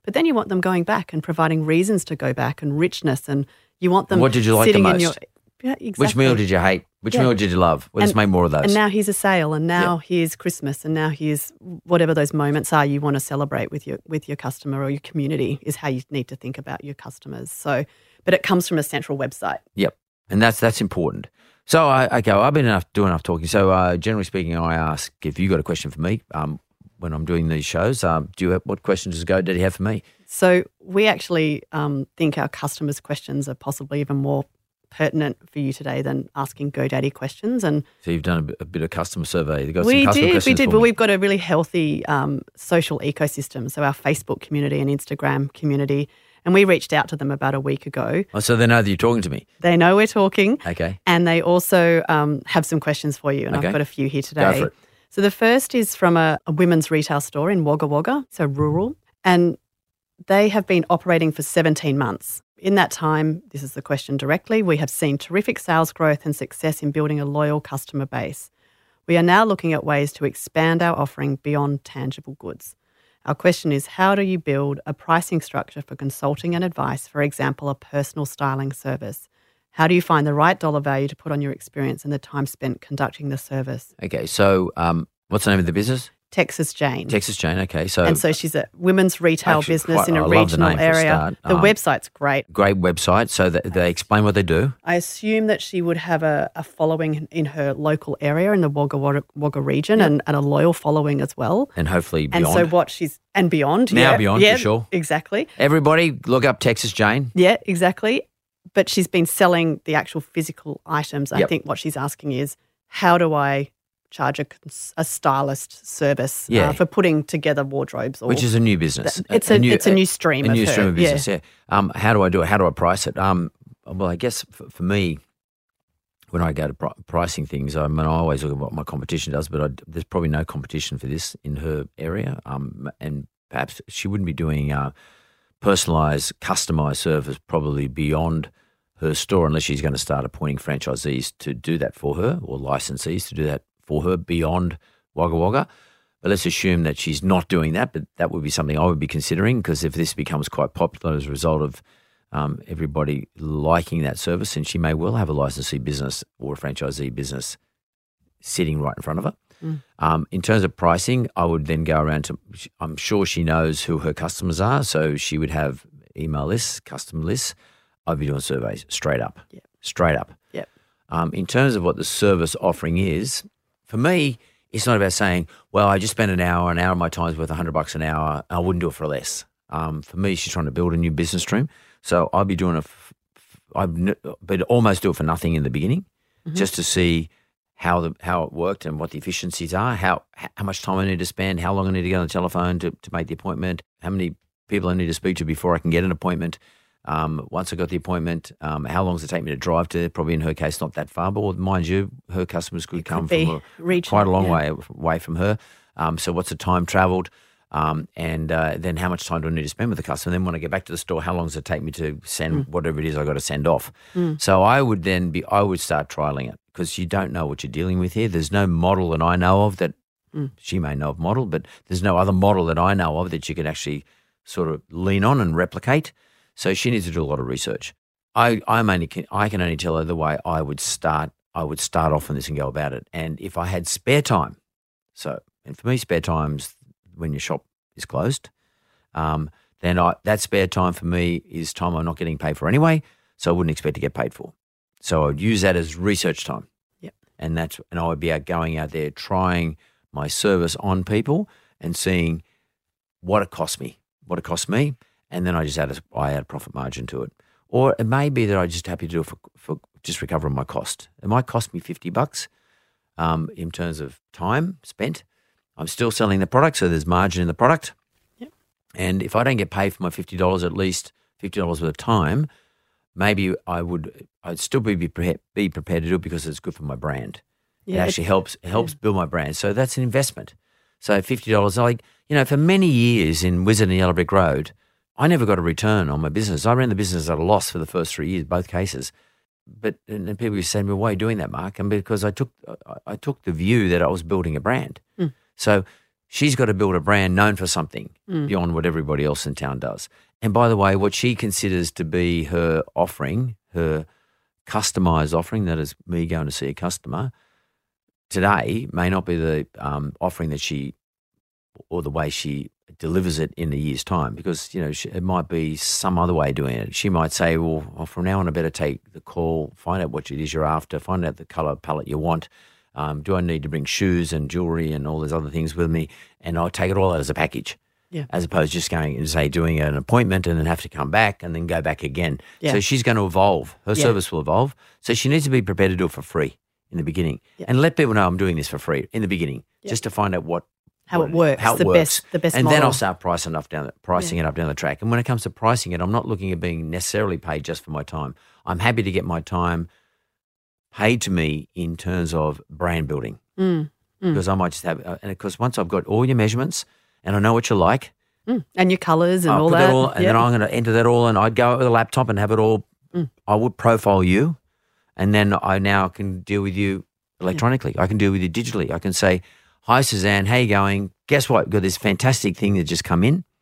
But then you want them going back and providing reasons to go back and richness, and you want them. What did you like sitting the in most? your, yeah, exactly. Which meal did you hate? Which meal did you love? Well, let's make more of those. And now here's a sale, and now here's Christmas, and now here's whatever those moments are you want to celebrate with your customer or your community is how you need to think about your customers. So, but it comes from a central website. Yep, and that's important. So, I've been doing enough talking. So, generally speaking, I ask if you got a question for me when I'm doing these shows. What questions does GoDaddy have for me? So, we actually think our customers' questions are possibly even more pertinent for you today than asking GoDaddy questions. And so you've done a bit of customer survey. You got we some customer did, questions. but we've got a really healthy social ecosystem. So our Facebook community and Instagram community, and we reached out to them about a week ago. Oh, so they know that you're talking to me. They know we're talking. Okay. And they also have some questions for you, and I've got a few here today. Go for it. So the first is from a women's retail store in Wagga Wagga, so rural, and they have been operating for 17 months. In that time, this is the question directly, we have seen terrific sales growth and success in building a loyal customer base. We are now looking at ways to expand our offering beyond tangible goods. Our question is, how do you build a pricing structure for consulting and advice, for example, a personal styling service? How do you find the right dollar value to put on your experience and the time spent conducting the service? Okay, so what's the name of the business? Texas Jane. Texas Jane, okay. And so she's a women's retail business in a regional area. The website's great. Great website. So they explain what they do. I assume that she would have a following in her local area in the Wagga Wagga region and a loyal following as well. And hopefully beyond. And so and beyond. Now beyond, for sure. Exactly. Everybody look up Texas Jane. Yeah, exactly. But she's been selling the actual physical items. I think what she's asking is, how do I charge a stylist service for putting together wardrobes? Which is a new business. It's a new stream. A new stream of business, yeah. How do I do it? How do I price it? Well, I guess for me, when I go to pricing things, I always look at what my competition does, but there's probably no competition for this in her area. And perhaps she wouldn't be doing personalised, customised service probably beyond her store unless she's going to start appointing franchisees to do that for her or licensees to do that for her beyond Wagga Wagga. But let's assume that she's not doing that, but that would be something I would be considering, because if this becomes quite popular as a result of everybody liking that service, and she may well have a licensee business or a franchisee business sitting right in front of her. In terms of pricing, I would then go around to, I'm sure she knows who her customers are, so she would have email lists, customer lists. I'd be doing surveys straight up. Yep. In terms of what the service offering is, for me, it's not about saying, well, I just spent an hour of my time is worth $100 an hour. I wouldn't do it for less. For me, she's trying to build a new business stream. So I'd be doing but almost do it for nothing in the beginning, just to see how it worked and what the efficiencies are, how much time I need to spend, how long I need to get on the telephone to make the appointment, how many people I need to speak to before I can get an appointment. Once I got the appointment, how long does it take me to drive to? Probably in her case, not that far, but mind you, her customers could come from quite a long way away from her. So what's the time travelled? And then how much time do I need to spend with the customer? And then when I get back to the store, how long does it take me to send whatever it is I got to send off? So I would start trialling it, because you don't know what you're dealing with here. There's no model that I know of that she may know of model, but there's no other model that I know of that you can actually sort of lean on and replicate. So she needs to do a lot of research. I can only tell her the way I would start off on this and go about it. And if I had spare time, and for me, spare time's when your shop is closed, then that spare time for me is time I'm not getting paid for anyway, so I wouldn't expect to get paid for. So I would use that as research time. Yep. And I would be going out there trying my service on people and seeing what it cost me, and then I add a profit margin to it. Or it may be that I'm just happy to do it for just recovering my cost. It might cost me $50 in terms of time spent. I'm still selling the product, so there's margin in the product. Yep. And if I don't get paid for my $50, at least $50 worth of time, maybe I'd still be prepared to do it because it's good for my brand. Yeah, it actually helps build my brand. So that's an investment. So $50, for many years in Wizard and Yellow Brick Road, I never got a return on my business. I ran the business at a loss for the first 3 years, both cases. And people used to say to me, why are you doing that, Mark? And because I took the view that I was building a brand. So she's got to build a brand known for something beyond what everybody else in town does. And by the way, what she considers to be her offering, her customised offering, that is me going to see a customer, today may not be the offering that she or the way she delivers it in a year's time, because, it might be some other way of doing it. She might say, well, from now on I better take the call, find out what it is you're after, find out the colour palette you want. Do I need to bring shoes and jewellery and all those other things with me? And I'll take it all out as a package, as opposed to just going and, say, doing an appointment and then have to come back and then go back again. So she's going to evolve. Her service will evolve. So she needs to be prepared to do it for free in the beginning and let people know I'm doing this for free in the beginning, just to find out how it works. The best and model. then I'll start pricing it up down the track. And when it comes to pricing it, I'm not looking at being necessarily paid just for my time. I'm happy to get my time paid to me in terms of brand building, because I might just have, and of course, once I've got all your measurements and I know what you like, and your colours and all that, and then I'm going to enter that all, and I'd go with a laptop and have it all. I would profile you, and then I now can deal with you electronically. I can deal with you digitally. I can say, "Hi, Suzanne, how you going? Guess what? We've got this fantastic thing that just come in.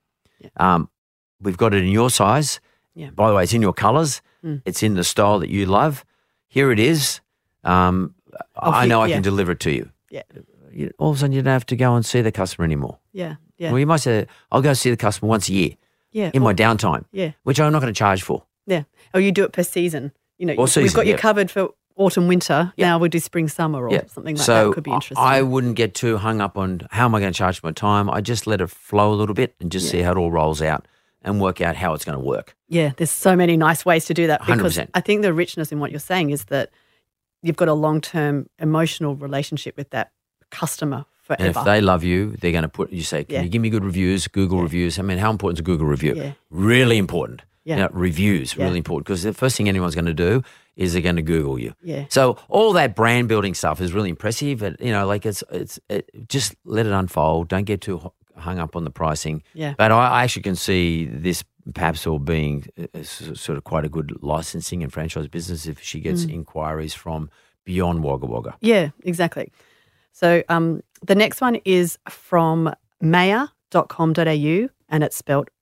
We've got it in your size. By the way, it's in your colours. It's in the style that you love. Here it is. I know I can deliver it to you." All of a sudden, you don't have to go and see the customer anymore. Well, you might say, "I'll go see the customer once a year in my downtime, which I'm not going to charge for." Or you do it per season. We've got you covered for autumn, winter. Now we'll do spring, summer or something like that. Could be interesting. I wouldn't get too hung up on how am I going to charge for my time. I just let it flow a little bit and just see how it all rolls out and work out how it's going to work. There's so many nice ways to do that, because 100%. I think the richness in what you're saying is that you've got a long-term emotional relationship with that customer forever. And if they love you, they're going to you say, can you give me good reviews, Google reviews? I mean, how important is a Google review? Really important. Reviews, really important, because the first thing anyone's going to do is they're going to Google you. So all that brand building stuff is really impressive. But, just let it unfold. Don't get too hung up on the pricing. But I actually can see this perhaps all being sort of quite a good licensing and franchise business if she gets inquiries from beyond Wagga Wagga. Yeah, exactly. So the next one is from maya.com.au, and it's spelled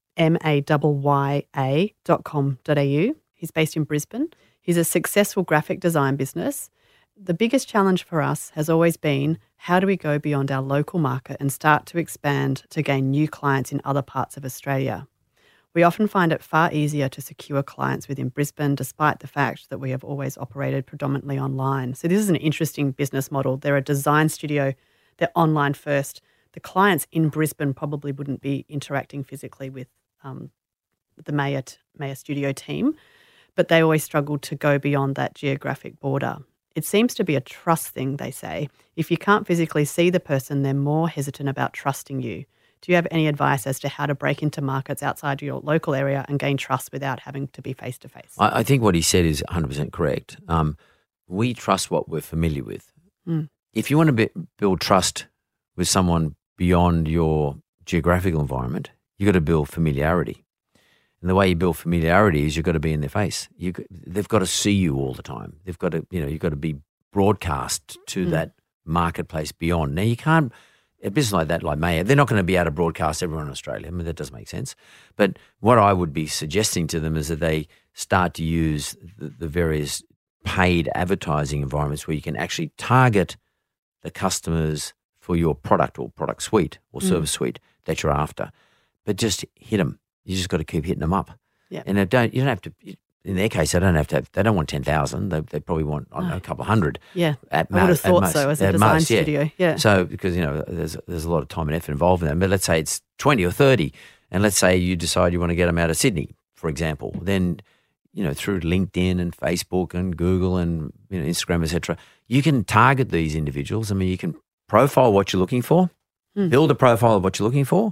MAYYA.com.au. He's based in Brisbane. He's a successful graphic design business. The biggest challenge for us has always been, how do we go beyond our local market and start to expand to gain new clients in other parts of Australia? We often find it far easier to secure clients within Brisbane, despite the fact that we have always operated predominantly online. So this is an interesting business model. They're a design studio. They're online first. The clients in Brisbane probably wouldn't be interacting physically with the Maya Studio team, but they always struggle to go beyond that geographic border. It seems to be a trust thing, they say. If you can't physically see the person, they're more hesitant about trusting you. Do you have any advice as to how to break into markets outside your local area and gain trust without having to be face-to-face? I think what he said is 100% correct. We trust what we're familiar with. If you want to build trust with someone beyond your geographical environment, you've got to build familiarity. And the way you build familiarity is you've got to be in their face. They've got to see you all the time. They've got to, you've got to be broadcast to that marketplace beyond. Now, you can't, a business like that, like Maya, they're not going to be able to broadcast everyone in Australia. I mean, that doesn't make sense. But what I would be suggesting to them is that they start to use the various paid advertising environments where you can actually target the customers for your product or product suite or service suite that you're after. But just hit them. You just got to keep hitting them up. And you don't have to. In their case, they don't have to have. They don't want 10,000. They probably want a couple of hundred. I would have thought so as a design studio. So because there's a lot of time and effort involved in that. But let's say it's 20 or 30, and let's say you decide you want to get them out of Sydney, for example. Then through LinkedIn and Facebook and Google and Instagram, etc., you can target these individuals. I mean, you can profile what you're looking for, build a profile of what you're looking for,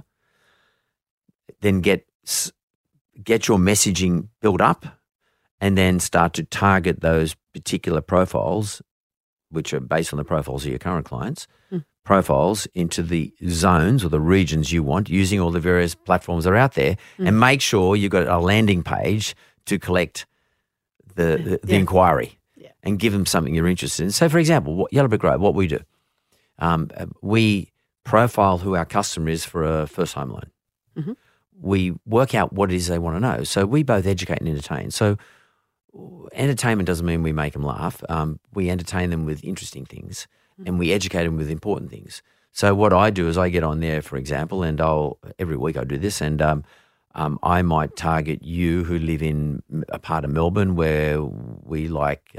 then get your messaging built up, and then start to target those particular profiles, which are based on the profiles of your current clients, profiles into the zones or the regions you want, using all the various platforms that are out there, and make sure you've got a landing page to collect the inquiry and give them something you're interested in. So, for example, Yellow Brick Road, what we do, we profile who our customer is for a first home loan. Mm-hmm. We work out what it is they want to know. So we both educate and entertain. So entertainment doesn't mean we make them laugh. We entertain them with interesting things, and we educate them with important things. So what I do is I get on there, for example, and every week I do this, and I might target you who live in a part of Melbourne where we like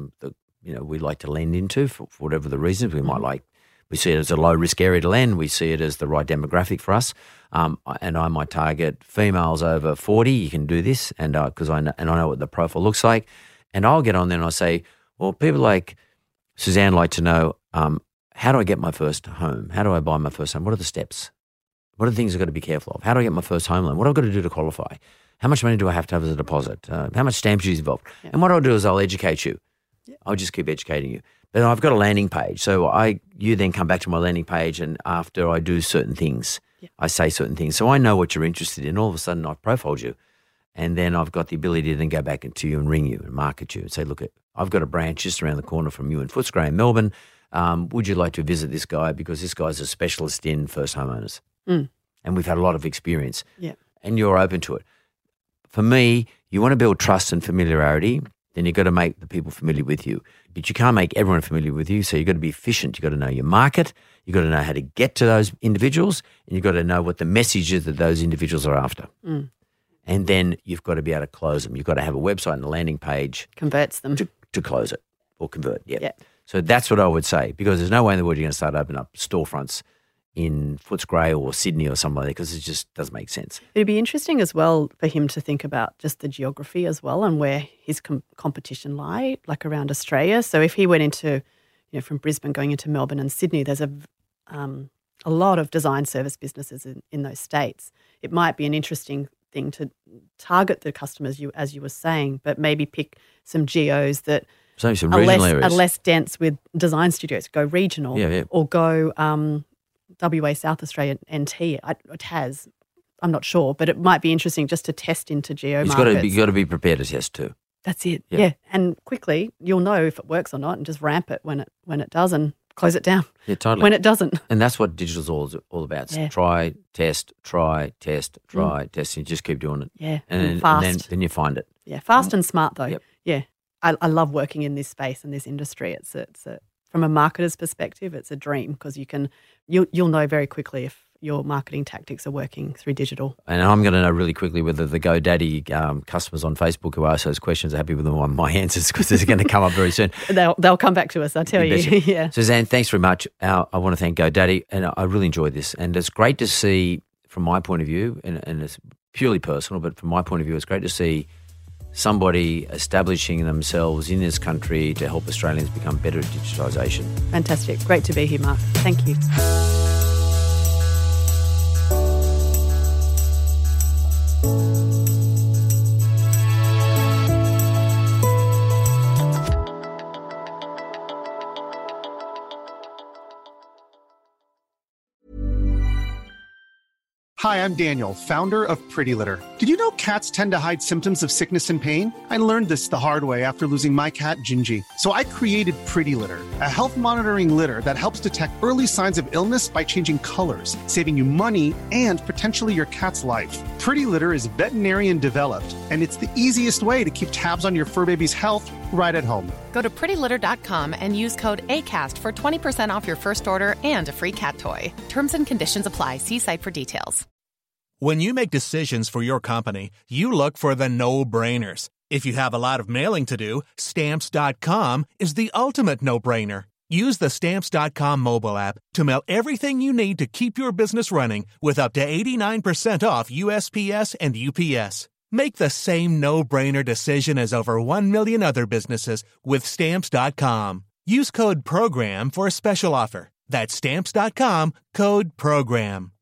we like to lend into for whatever the reasons. We see it as a low risk area to lend. We see it as the right demographic for us. And I might target females over 40. You can do this, and because I know what the profile looks like, and I'll get on there and I'll say, well, people like Suzanne like to know, how do I get my first home? How do I buy my first home? What are the steps? What are the things I've got to be careful of? How do I get my first home loan? What have I got to do to qualify? How much money do I have to have as a deposit? How much stamp duty is involved? Yeah. And what I'll do is I'll educate you. Yeah. I'll just keep educating you. But I've got a landing page. So you then come back to my landing page, and after I do certain things, I say certain things. So I know what you're interested in. All of a sudden I've profiled you. And then I've got the ability to then go back into you and ring you and market you and say, look, I've got a branch just around the corner from you in Footscray in Melbourne. Would you like to visit this guy? Because this guy's a specialist in first homeowners. Mm. And we've had a lot of experience. Yeah. And you're open to it. For me, you want to build trust and familiarity, then you've got to make the people familiar with you. But you can't make everyone familiar with you, so you've got to be efficient. You've got to know your market. You've got to know how to get to those individuals, and you've got to know what the message is that those individuals are after. Mm. And then you've got to be able to close them. You've got to have a website and a landing page. Converts them. To close it or convert, yeah. So that's what I would say, because there's no way in the world you're going to start opening up storefronts in Footscray or Sydney or somewhere like that, because it just doesn't make sense. It'd be interesting as well for him to think about just the geography as well and where his competition lie, like around Australia. So if he went into, from Brisbane going into Melbourne and Sydney, there's a lot of design service businesses in those states. It might be an interesting thing to target the customers, as you were saying, but maybe pick some geos that some regional areas are less dense with design studios. Go regional, or go WA, South Australia, NT, TAS. I'm not sure, but it might be interesting just to test into geo markets. You've got to be prepared to test too. That's it. Yeah, and quickly you'll know if it works or not, and just ramp it when it does, and close it down. Yeah, totally. When it doesn't. And that's what digital's all about. So try, test, test. You just keep doing it. Yeah, and fast. Then you find it. Yeah, fast and smart though. Yep. Yeah, I love working in this space and this industry. It's a from a marketer's perspective, it's a dream, because you'll know very quickly if your marketing tactics are working through digital. And I'm going to know really quickly whether the GoDaddy customers on Facebook who ask those questions are happy with my answers, because they're going to come up very soon. They'll come back to us, I tell you. Yeah. Suzanne, thanks very much. I want to thank GoDaddy, and I really enjoyed this. And it's great to see, from my point of view, and it's purely personal, but from my point of view, it's great to see somebody establishing themselves in this country to help Australians become better at digitisation. Fantastic. Great to be here, Mark. Thank you. Hi, I'm Daniel, founder of Pretty Litter. Did you know cats tend to hide symptoms of sickness and pain? I learned this the hard way after losing my cat, Gingy. So I created Pretty Litter, a health monitoring litter that helps detect early signs of illness by changing colors, saving you money and potentially your cat's life. Pretty Litter is veterinarian developed, and it's the easiest way to keep tabs on your fur baby's health right at home. Go to prettylitter.com and use code ACAST for 20% off your first order and a free cat toy. Terms and conditions apply. See site for details. When you make decisions for your company, you look for the no-brainers. If you have a lot of mailing to do, Stamps.com is the ultimate no-brainer. Use the Stamps.com mobile app to mail everything you need to keep your business running with up to 89% off USPS and UPS. Make the same no-brainer decision as over 1 million other businesses with Stamps.com. Use code PROGRAM for a special offer. That's Stamps.com, code PROGRAM.